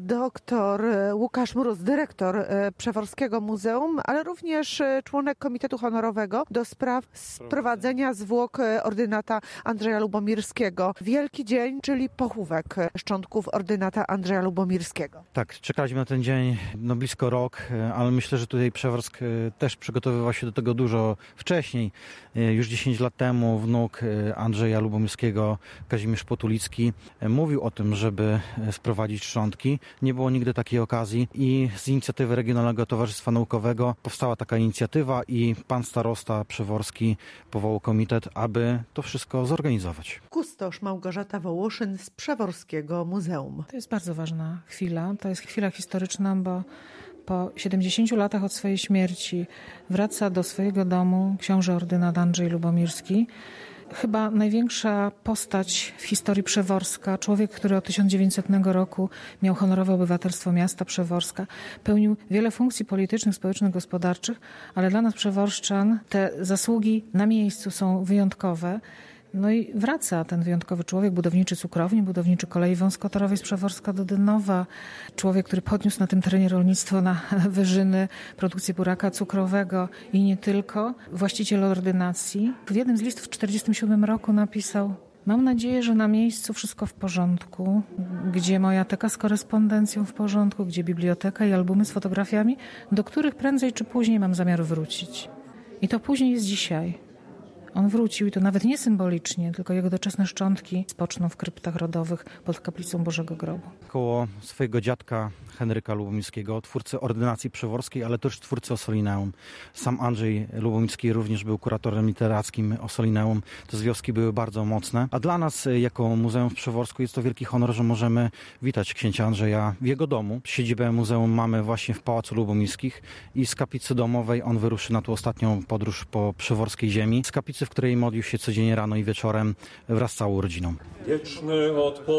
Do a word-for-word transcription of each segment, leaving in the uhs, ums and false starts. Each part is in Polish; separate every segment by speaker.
Speaker 1: doktor Łukasz Mróz, dyrektor Przeworskiego Muzeum, ale również członek Komitetu Honorowego do spraw sprowadzenia zwłok ordynata Andrzeja Lubomirskiego. Wielki dzień, czyli pochówek szczątków ordynata Andrzeja Lubomirskiego.
Speaker 2: Tak, czekaliśmy na ten dzień no blisko rok, ale myślę, że tutaj Przeworsk też przygotowywał się do tego dużo wcześniej. Już dziesięć lat temu wnuk Andrzeja Lubomirskiego, Kazimierz Potulicki, mówił o tym, żeby sprowadzić szczątki. Nie było nigdy takiej okazji i z inicjatywy Regionalnego Towarzystwa Naukowego powstała taka inicjatywa i pan starosta przeworski powołał komitet, aby to wszystko zorganizować.
Speaker 1: Kustosz Małgorzata Wołoszyn z Przeworskiego Muzeum.
Speaker 3: To jest bardzo ważna chwila. To jest chwila historyczna, bo po siedemdziesięciu latach od swojej śmierci wraca do swojego domu książę ordynat Andrzej Lubomirski. Chyba największa postać w historii Przeworska, człowiek, który od tysiąc dziewięćsetnego roku miał honorowe obywatelstwo miasta Przeworska, pełnił wiele funkcji politycznych, społecznych, gospodarczych, ale dla nas przeworszczan te zasługi na miejscu są wyjątkowe. No i wraca ten wyjątkowy człowiek, budowniczy cukrowni, budowniczy kolei wąskotorowej z Przeworska do Dynowa. Człowiek, który podniósł na tym terenie rolnictwo na wyżyny, produkcję buraka cukrowego i nie tylko. Właściciel ordynacji. W jednym z listów w tysiąc dziewięćset czterdziestym siódmym roku napisał: mam nadzieję, że na miejscu wszystko w porządku, gdzie moja teka z korespondencją w porządku, gdzie biblioteka i albumy z fotografiami, do których prędzej czy później mam zamiar wrócić. I to później jest dzisiaj. On wrócił i to nawet nie symbolicznie, tylko jego doczesne szczątki spoczną w kryptach rodowych pod kaplicą Bożego Grobu.
Speaker 2: Koło swojego dziadka Henryka Lubomirskiego, twórcy ordynacji przeworskiej, ale też twórcy Ossolineum. Sam Andrzej Lubomirski również był kuratorem literackim Ossolineum. Te związki były bardzo mocne. A dla nas jako Muzeum w Przeworsku jest to wielki honor, że możemy witać księcia Andrzeja w jego domu. Siedzibę muzeum mamy właśnie w Pałacu Lubomirskich i z kaplicy domowej on wyruszy na tą ostatnią podróż po przeworskiej ziemi. Z kaplicy, w której modlił się codziennie rano i wieczorem wraz z całą rodziną.
Speaker 4: Wieczny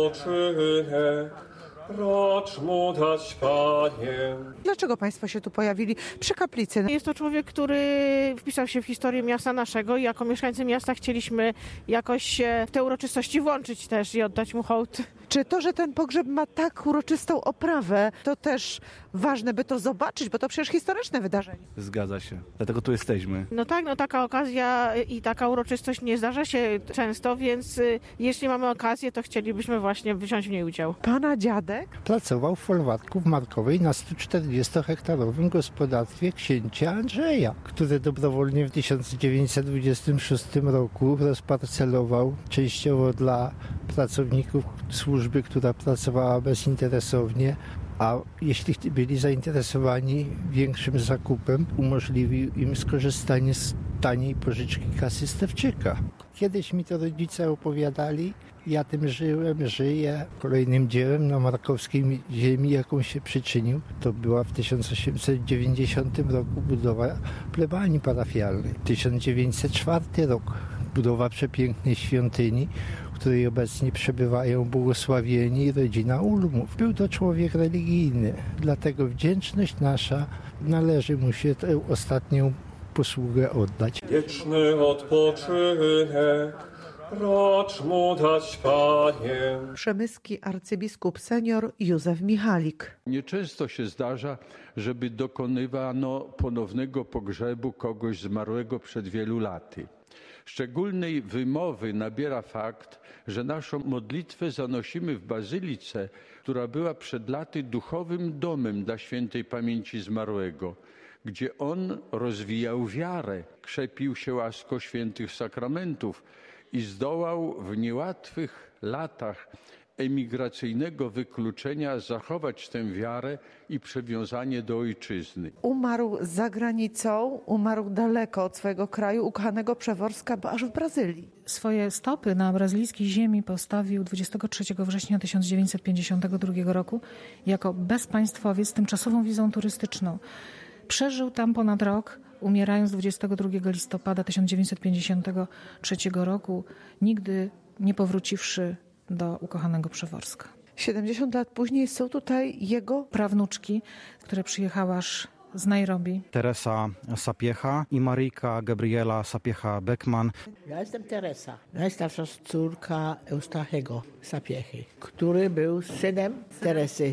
Speaker 4: odpoczynek racz mu dać, Panie.
Speaker 1: Dlaczego Państwo się tu pojawili przy kaplicy?
Speaker 5: Jest to człowiek, który wpisał się w historię miasta naszego i jako mieszkańcy miasta chcieliśmy jakoś się w te uroczystości włączyć też i oddać mu hołd.
Speaker 1: Czy to, że ten pogrzeb ma tak uroczystą oprawę, to też ważne, by to zobaczyć, bo to przecież historyczne wydarzenie.
Speaker 6: Zgadza się. Dlatego tu jesteśmy.
Speaker 5: No tak, no taka okazja i taka uroczystość nie zdarza się często, więc jeśli mamy okazję, to chcielibyśmy właśnie wziąć w niej udział.
Speaker 1: Pana dziadek
Speaker 7: pracował w folwarku w Markowej na stu czterdziestohektarowym gospodarstwie księcia Andrzeja, które dobrowolnie w tysiąc dziewięćset dwudziestym szóstym roku rozparcelował częściowo dla pracowników służby, która pracowała bezinteresownie, a jeśli byli zainteresowani większym zakupem, umożliwił im skorzystanie z taniej pożyczki kasy Stewczyka. Kiedyś mi to rodzice opowiadali, ja tym żyłem, żyję. Kolejnym dziełem na markowskiej ziemi, jaką się przyczynił, to była w tysiąc osiemset dziewięćdziesiątym roku budowa plebanii parafialnej. tysiąc dziewięćset czwarty rok, budowa przepięknej świątyni, w której obecnie przebywają błogosławieni rodzina Ulmów. Był to człowiek religijny, dlatego wdzięczność nasza należy mu się tę ostatnią posługę oddać.
Speaker 4: Wieczny odpoczynek racz mu dać, Panie.
Speaker 1: Przemyski arcybiskup senior Józef Michalik.
Speaker 8: Nieczęsto się zdarza, żeby dokonywano ponownego pogrzebu kogoś zmarłego przed wielu laty. Szczególnej wymowy nabiera fakt, że naszą modlitwę zanosimy w bazylice, która była przed laty duchowym domem dla świętej pamięci zmarłego, gdzie on rozwijał wiarę, krzepił się łaską świętych sakramentów i zdołał w niełatwych latach emigracyjnego wykluczenia zachować tę wiarę i przywiązanie do ojczyzny.
Speaker 1: Umarł za granicą, umarł daleko od swojego kraju, ukochanego Przeworska, bo aż w Brazylii.
Speaker 3: Swoje stopy na brazylijskiej ziemi postawił dwudziestego trzeciego września tysiąc dziewięćset pięćdziesiątego drugiego roku jako bezpaństwowiec z tymczasową wizą turystyczną. Przeżył tam ponad rok, umierając dwudziestego drugiego listopada tysiąc dziewięćset pięćdziesiątego trzeciego roku, nigdy nie powróciwszy do ukochanego Przeworska.
Speaker 1: siedemdziesiąt lat później są tutaj jego
Speaker 3: prawnuczki, które przyjechały aż z Nairobi.
Speaker 2: Teresa Sapiecha i Maryjka Gabriela Sapiecha-Beckman.
Speaker 9: Ja jestem Teresa, najstarsza córka Eustachego Sapiechy, który był synem Teresy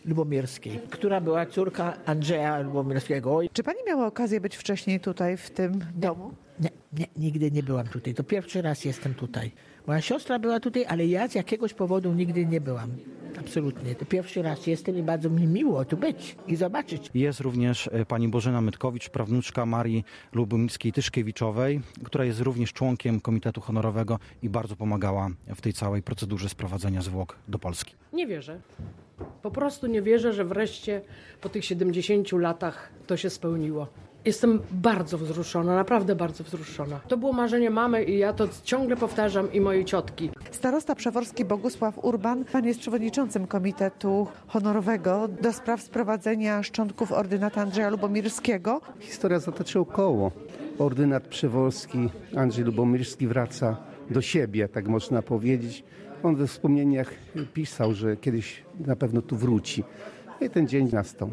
Speaker 9: Lubomirskiej, która była córka Andrzeja Lubomirskiego.
Speaker 1: Czy pani miała okazję być wcześniej tutaj w tym domu?
Speaker 9: Nie, nie, nigdy nie byłam tutaj. To pierwszy raz jestem tutaj. Moja siostra była tutaj, ale ja z jakiegoś powodu nigdy nie byłam. Absolutnie. To pierwszy raz jestem i bardzo mi miło tu być i zobaczyć.
Speaker 2: Jest również pani Bożena Mytkowicz, prawnuczka Marii Lubomirskiej-Tyszkiewiczowej, która jest również członkiem Komitetu Honorowego i bardzo pomagała w tej całej procedurze sprowadzenia zwłok do Polski.
Speaker 10: Nie wierzę. Po prostu nie wierzę, że wreszcie po tych siedemdziesięciu latach to się spełniło. Jestem bardzo wzruszona, naprawdę bardzo wzruszona. To było marzenie mamy i ja to ciągle powtarzam i mojej ciotki.
Speaker 1: Starosta przeworski Bogusław Urban, pan jest przewodniczącym Komitetu Honorowego do spraw sprowadzenia szczątków ordynata Andrzeja Lubomirskiego.
Speaker 11: Historia zatoczyła koło. Ordynat przeworski Andrzej Lubomirski wraca do siebie, tak można powiedzieć. On we wspomnieniach pisał, że kiedyś na pewno tu wróci. I ten dzień nastał.